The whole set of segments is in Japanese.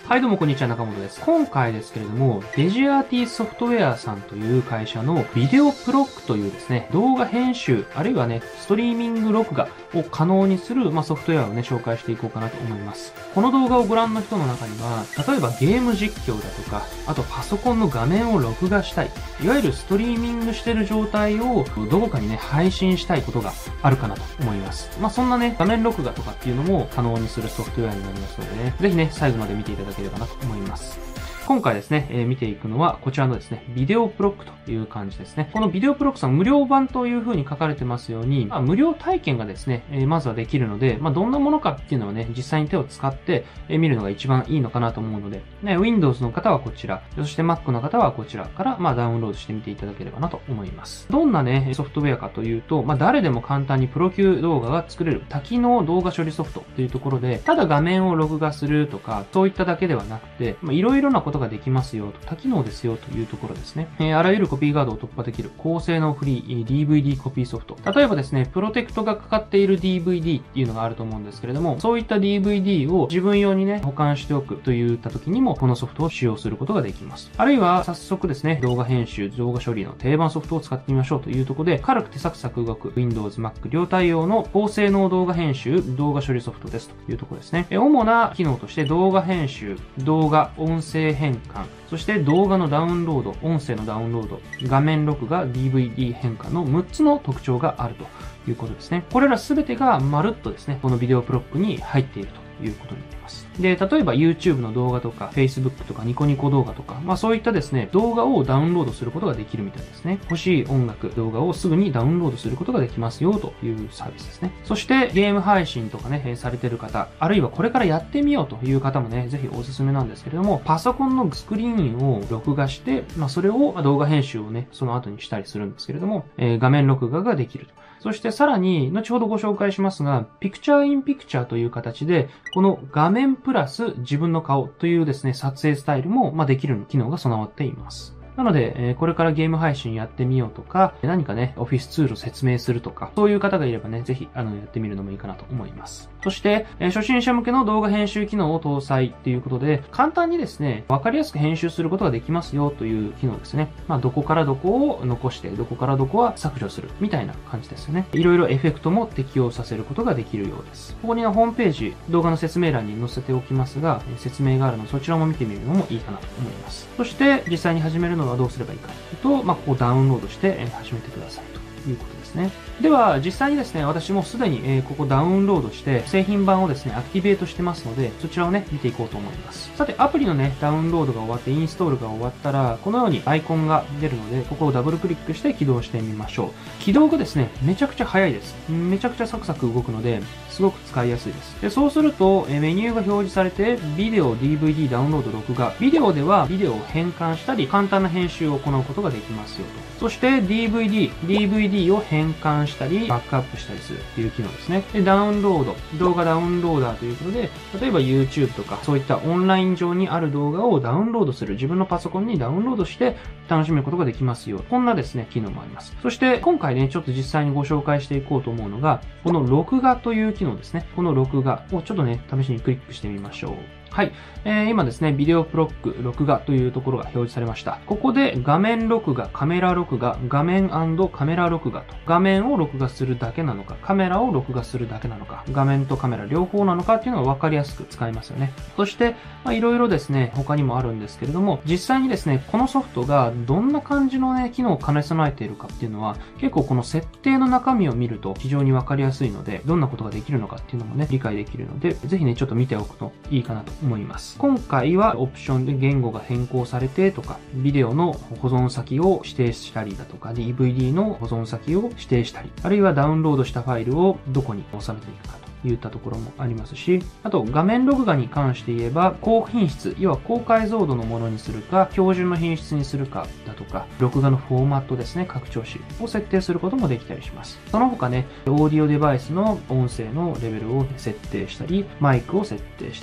はい、どうもこんにちは、中本です。今回ですけれども、デジアーティソフトウェアさんという会社のビデオプロックというですね、動画編集、あるいはね、ストリーミング録画を可能にする、ソフトウェアをね、紹介していこうかなと思います。この動画をご覧の人の中には、例えばゲーム実況だとか、あとパソコンの画面を録画したい、いわゆるストリーミングしてる状態をどこかにね、配信したいことがあるかなと思います。そんなね、画面録画とかっていうのも可能にするソフトウェアになりますのでね、ぜひね、最後まで見ていただければなと思います。今回ですね、見ていくのはこちらのですね、ビデオプロックという感じですね。このビデオプロックさん無料版という風に書かれてますように、無料体験がですね、まずはできるので、どんなものかっていうのをね、実際に手を使って見るのが一番いいのかなと思うので、Windows の方はこちら、そして Mac の方はこちらからダウンロードしてみていただければなと思います。どんなね、ソフトウェアかというと、誰でも簡単にプロ級動画が作れる多機能動画処理ソフトというところで、ただ画面を録画するとか、そういっただけではなくて、いろいろなことができますよ、多機能ですよというところですね。あらゆるコピーガードを突破できる高性能フリー DVD コピーソフト。例えばですね、プロテクトがかかっている DVD っていうのがあると思うんですけれども、そういった DVD を自分用にね、保管しておくといった時にも、このソフトを使用することができます。あるいは、早速ですね、動画編集、動画処理の定番ソフトを使ってみましょうというところで、軽くてサクサク動く Windows、Mac 両対応の高性能動画編集、動画処理ソフトですというところですね。主な機能として動画編集、動画、音声変換、そして動画のダウンロード、音声のダウンロード、画面録画、DVD 変換の6つの特徴があるということですね。これらすべてがまるっとですね、このビデオプロックに入っているということになります。で、例えば YouTube の動画とか Facebook とかニコニコ動画とか、そういったですね、動画をダウンロードすることができるみたいですね。欲しい音楽、動画をすぐにダウンロードすることができますよというサービスですね。そしてゲーム配信とかね、されてる方、あるいはこれからやってみようという方もね、ぜひおすすめなんですけれども、パソコンのスクリーンを録画して、それを動画編集をね、その後にしたりするんですけれども、画面録画ができると。そしてさらに、後ほどご紹介しますが、ピクチャーインピクチャーという形で、この画面プラス自分の顔というですね、撮影スタイルも、できる機能が備わっています。なので、これからゲーム配信やってみようとか、何かね、オフィスツールを説明するとか、そういう方がいればね、ぜひ、やってみるのもいいかなと思います。そして、初心者向けの動画編集機能を搭載っていうことで、簡単にですね、わかりやすく編集することができますよという機能ですね。どこからどこを残して、どこからどこは削除する、みたいな感じですよね。いろいろエフェクトも適用させることができるようです。ここにはホームページ、動画の説明欄に載せておきますが、説明があるので、そちらも見てみるのもいいかなと思います。そして、実際に始めるのはどうすればいいかというと、ここをダウンロードして始めてくださいということですね。では、実際にですね、私もすでにここダウンロードして製品版をですね、アクティベートしてますので、そちらをね、見ていこうと思います。さて、アプリのね、ダウンロードが終わってインストールが終わったら、このようにアイコンが出るので、ここをダブルクリックして起動してみましょう。起動がですね、めちゃくちゃ早いです。めちゃくちゃサクサク動くので、すごく使いやすいです。で、そうすると、メニューが表示されて、ビデオ、DVD、ダウンロード、録画。ビデオではビデオを変換したり、簡単な編集を行うことができますよと。そして、DVD を変換したり、バックアップしたりするっていう機能ですね。で、ダウンロード、動画ダウンローダーということで、例えば YouTube とか、そういったオンライン上にある動画をダウンロードする。自分のパソコンにダウンロードして楽しめることができますよ。こんなですね、機能もあります。そして、今回ね、ちょっと実際にご紹介していこうと思うのが、この録画という機能ですね。この録画をちょっとね、試しにクリックしてみましょう。はい。今ですね、ビデオプロック、録画というところが表示されました。ここで画面録画、カメラ録画、画面&カメラ録画と。画面を録画するだけなのか、カメラを録画するだけなのか、画面とカメラ両方なのかっていうのが分かりやすく使えますよね。そして、いろいろですね、他にもあるんですけれども、実際にですね、このソフトがどんな感じのね、機能を兼ね備えているかっていうのは、結構この設定の中身を見ると非常に分かりやすいので、どんなことができるのかっていうのもね、理解できるので、ぜひね、ちょっと見ておくといいかなと思います。今回はオプションで言語が変更されてとか、ビデオの保存先を指定したりだとか、DVD の保存先を指定したり、あるいはダウンロードしたファイルをどこに収めていくかといったところもありますし、あと画面録画に関して言えば、高品質、要は高解像度のものにするか、標準の品質にするかだとか、録画のフォーマットですね、拡張子を設定することもできたりします。その他ね、オーディオデバイスの音声のレベルを設定したり、マイクを設定したりと。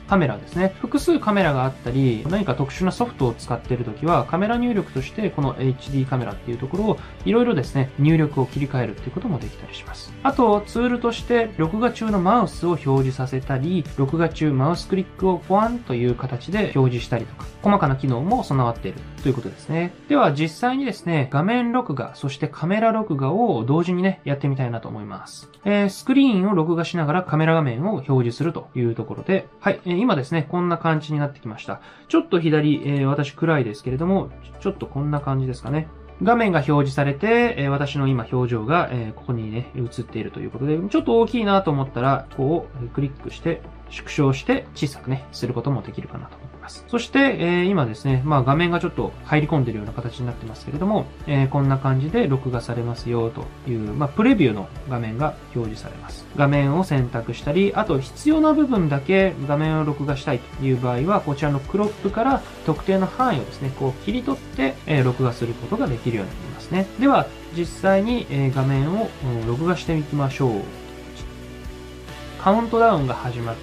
カメラですね。複数カメラがあったり、何か特殊なソフトを使っているときは、カメラ入力としてこの HD カメラっていうところをいろいろですね、入力を切り替えるっていうこともできたりします。あと、ツールとして、録画中のマウスを表示させたり、録画中マウスクリックをポワンという形で表示したりとか、細かな機能も備わっているということですね。では、実際にですね、画面録画、そしてカメラ録画を同時にね、やってみたいなと思います。スクリーンを録画しながらカメラ画面を表示するというところで、はい、今ですね、こんな感じになってきました。ちょっと左、私暗いですけれども、ちょっとこんな感じですかね。画面が表示されて、私の今表情が、ここにね、映っているということで、ちょっと大きいなと思ったら、こう、クリックして、縮小して小さくね、することもできるかなと思います。そして、今ですね、画面がちょっと入り込んでいるような形になってますけれども、こんな感じで録画されますよという、プレビューの画面が表示されます。画面を選択したり、あと必要な部分だけ画面を録画したいという場合は、こちらのクロップから特定の範囲をですね、こう切り取って、録画することができるようになりますね。では、実際に、画面を録画していきましょう。カウントダウンが始まって、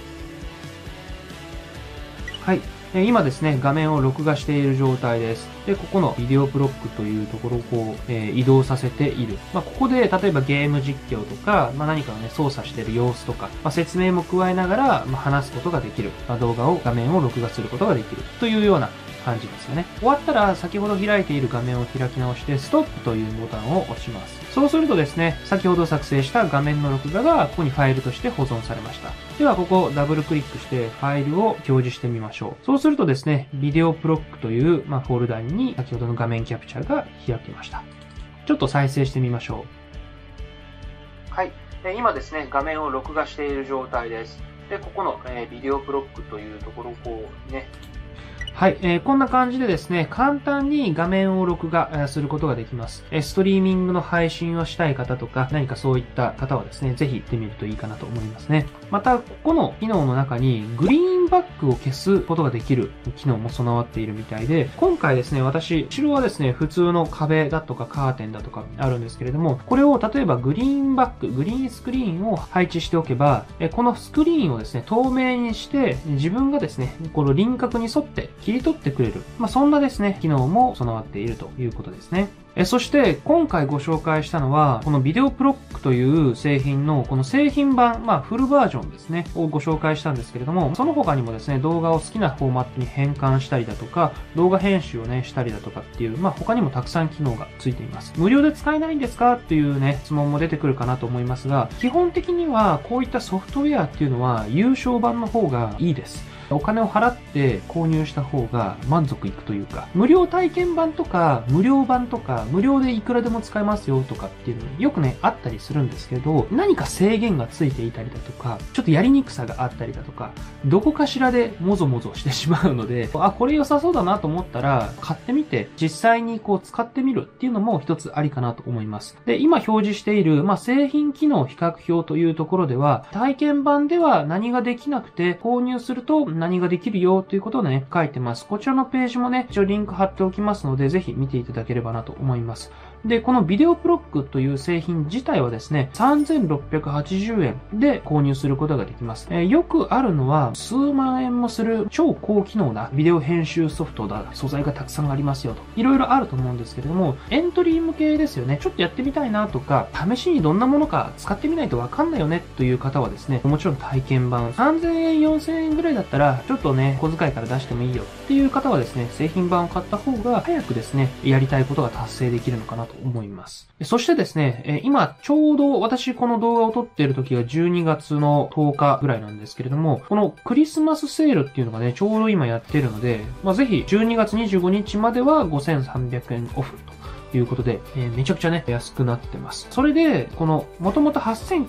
はい。今ですね、画面を録画している状態です。で、ここのビデオプロックというところをこう、移動させている。ここで、例えばゲーム実況とか、何かをね、操作している様子とか、説明も加えながら、話すことができる。動画を、画面を録画することができる。というような感じですよね。終わったら、先ほど開いている画面を開き直して、ストップというボタンを押します。そうするとですね、先ほど作成した画面の録画が、ここにファイルとして保存されました。では、ここをダブルクリックして、ファイルを表示してみましょう。そうするとですね、ビデオプロックという、フォルダに、先ほどの画面キャプチャーが開きました。ちょっと再生してみましょう。はい。今ですね、画面を録画している状態です。で、ここの、ビデオプロックというところをこうね、はい、こんな感じでですね、簡単に画面を録画することができます。ストリーミングの配信をしたい方とか、何かそういった方はですね、ぜひ行ってみるといいかなと思いますね。また、ここの機能の中に、グリーンバックを消すことができる機能も備わっているみたいで、今回ですね、私、後ろはですね、普通の壁だとかカーテンだとかあるんですけれども、これを例えばグリーンバック、グリーンスクリーンを配置しておけば、このスクリーンをですね、透明にして、自分がですね、この輪郭に沿って切り取ってくれる。そんなですね、機能も備わっているということですね。そして、今回ご紹介したのは、このビデオプロックという製品の、この製品版、フルバージョンですね、をご紹介したんですけれども、その他にもですね、動画を好きなフォーマットに変換したりだとか、動画編集をね、したりだとかっていう、他にもたくさん機能がついています。無料で使えないんですかっていうね、質問も出てくるかなと思いますが、基本的には、こういったソフトウェアっていうのは、有償版の方がいいです。お金を払って購入した方が満足いくというか、無料体験版とか、無料版とか、無料でいくらでも使えますよとかっていうのよくね、あったりするんですけど、何か制限がついていたりだとか、ちょっとやりにくさがあったりだとか、どこかしらでもぞもぞしてしまうので、これ良さそうだなと思ったら、買ってみて、実際にこう使ってみるっていうのも一つありかなと思います。で、今表示している、製品機能比較表というところでは、体験版では何ができなくて、購入すると何ができるよということをね、書いてます。こちらのページもね、一応リンク貼っておきますので、ぜひ見ていただければなと思います。で、このビデオプロックという製品自体はですね、3680円で購入することができます。よくあるのは、数万円もする超高機能なビデオ編集ソフトだ、素材がたくさんありますよと。いろいろあると思うんですけれども、エントリー向けですよね。ちょっとやってみたいなとか、試しにどんなものか使ってみないとわかんないよねという方はですね、もちろん体験版3000円、4000円ぐらいだったら、ちょっとね、小遣いから出してもいいよっていう方はですね、製品版を買った方が早くですね、やりたいことが達成できるのかなと思います。そしてですね、今ちょうど私この動画を撮っている時が12月の10日ぐらいなんですけれども、このクリスマスセールっていうのがね、ちょうど今やっているので、ぜひ12月25日までは5300円オフということで、めちゃくちゃね、安くなってます。それで、この、もともと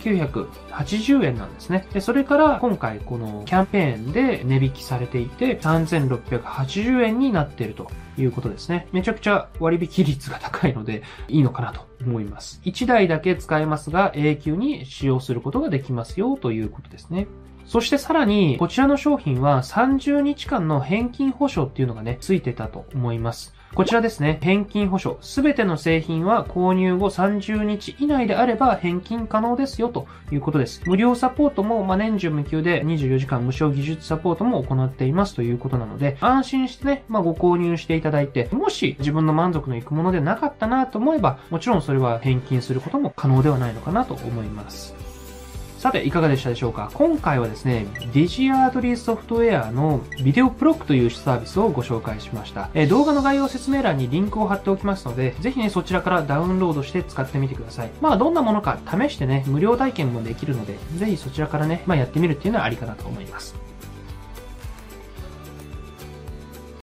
8980円なんですね。で、それから今回このキャンペーンで値引きされていて、3680円になっているということですね。めちゃくちゃ割引率が高いので、いいのかなと思います。1台だけ使えますが、永久に使用することができますよということですね。そしてさらに、こちらの商品は30日間の返金保証っていうのがね、ついてたと思います。 こちらですね、返金保証。すべての製品は購入後30日以内であれば返金可能ですよということです。無料サポートも、年中無休で24時間無償技術サポートも行っていますということなので、安心してね、ご購入していただいて、もし自分の満足のいくものでなかったなと思えば、もちろんそれは返金することも可能ではないのかなと思います。さて、いかがでしたでしょうか？今回はですね、デジアートリーソフトウェアのビデオプロックというサービスをご紹介しました。動画の概要説明欄にリンクを貼っておきますので、ぜひね、そちらからダウンロードして使ってみてください。どんなものか試してね、無料体験もできるので、ぜひそちらからね、やってみるっていうのはありかなと思います。